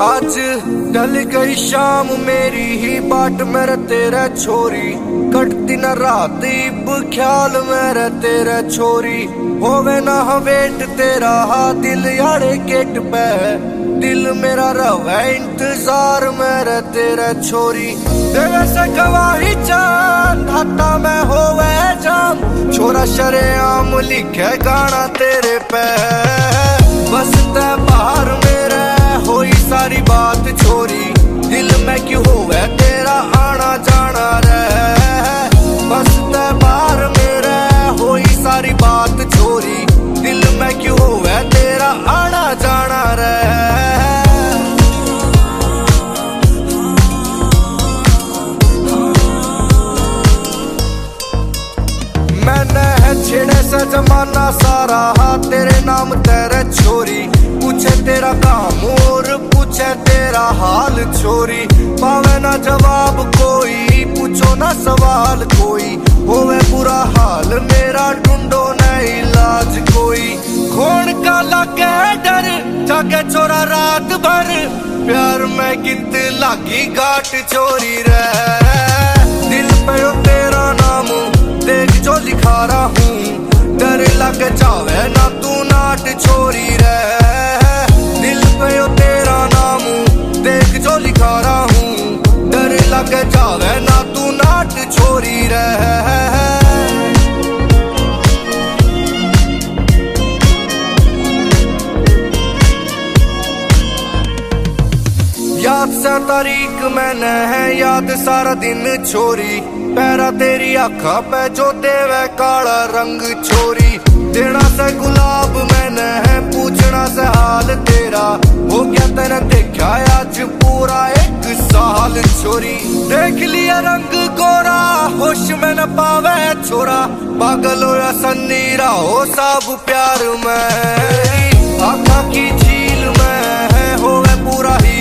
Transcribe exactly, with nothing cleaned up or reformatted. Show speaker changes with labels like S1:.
S1: आज ढल गई शाम मेरी ही बाट मेरे तेरे छोरी, कटती न रात इब ख्याल मेरे तेरे छोरी। होवे ना वेट तेरा हा दिल यारे गेट पे, दिल मेरा रवे इंतजार मेरे तेरे छोरी। तेरे से गवाही चांद हाथा में होवे जाम, छोरा शरेआम लिखे गाना तेरे पे। बस ते बाहर मेरे होई सारी बात छोरी, दिल में क्यों होवे तेरा आना जाना रे। बस ते बाहर मेरे होई सारी बात छोरी, दिल में क्यों होवे तेरा आना जाना रे। मैंने है छेड़े से जमाना सारा हा तेरे नाम तेरे छोरी। पूछे तेरा काम और पूछे तेरा हाल छोरी, पावे ना जवाब कोई पूछो ना सवाल कोई। होवे बुरा हाल मेरा ढूंढो न इलाज कोई, खोन का लगे डर जाके छोरा रात भर। प्यार में गिनत लागी गाट चोरी रे, दिल पे तेरा नाम देख जो लिखा रहा हूँ। डर लग जावे ना तू नाट छोरी रे, दिल पे तेरा नाम देख जो लिखा रहा हूँ। डर लग जावे ना तू नाट छोरी रे। याद से तारीख मैंने है याद सारा दिन छोरी, पैरा तेरी आँखा पे जो देवे काला रंग छोरी। देना से गुलाब मैंने है पूछना से हाल तेरा, हो गया तेने देखा आज पूरा एक साल छोरी। देख लिया रंग गोरा होश में न पावे छोरा, पागल हो या सन्नी रहो सब प्यार में। आँखा की झील में है होवे पूरा ही